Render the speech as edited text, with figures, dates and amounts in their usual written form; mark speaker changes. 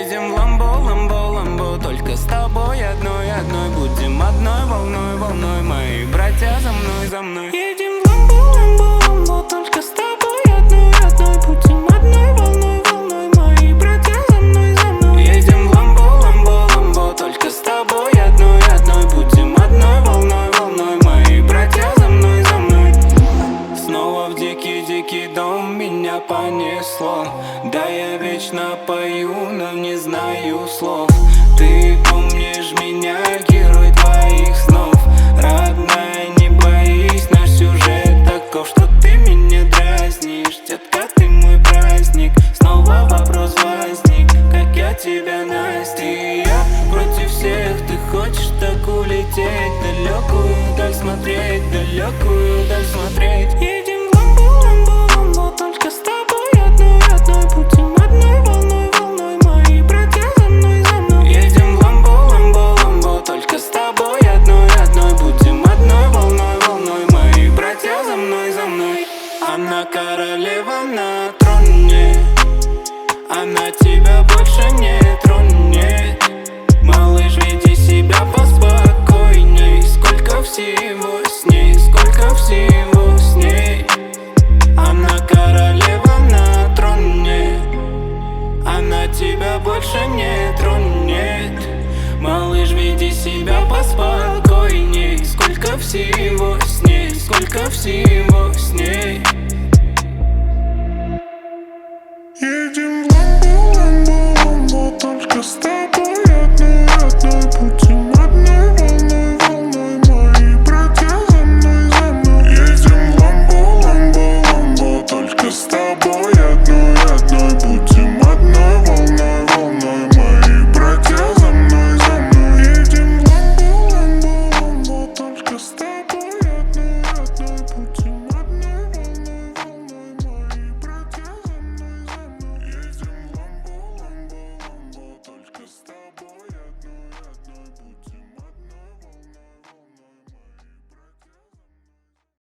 Speaker 1: Едем в ламбо, ламбо, ламбо, только с тобой одной, одной. Будем одной волной, волной, мои братья за мной, за мной. Едем в ламбо, ламбо, ламбо, только с тобой одной, одной. Будем одной волной, волной, мои братья за мной, за мной. Едем в ламбо, ламбо, ламбо, только с тобой одной, одной. Будем одной волной, волной, мои братья за мной, за мной. Снова в дикий, дикий дом меня понесло. Да, я вечно пою, но не знаю слов. Ты помнишь меня, герой твоих снов. Родная, не боись, наш сюжет таков, что ты меня дразнишь. Детка, ты мой праздник. Снова вопрос возник, как я тебя настиг. Я против всех, ты хочешь так улететь. Далекую даль смотреть, далекую даль смотреть. Едем в ламбо, ламбо, ламбо, только с тобой одной, одной. Будем одной волной, волной, мои братья за мной, за мной. Едем в ламбо, ламбо, ламбо, только с тобой одной, одной. Будем одной волной, волной, мои братья за мной, за мной. Она королева на троне, она тебя больше не тронет. Малыш, веди себя поспокойней. Сколько всего с ней, сколько всего с ней. Она королева на троне, она тебя больше не тронет. Малыш, веди себя поспокойней. Сколько всего с ней, сколько всего с ней.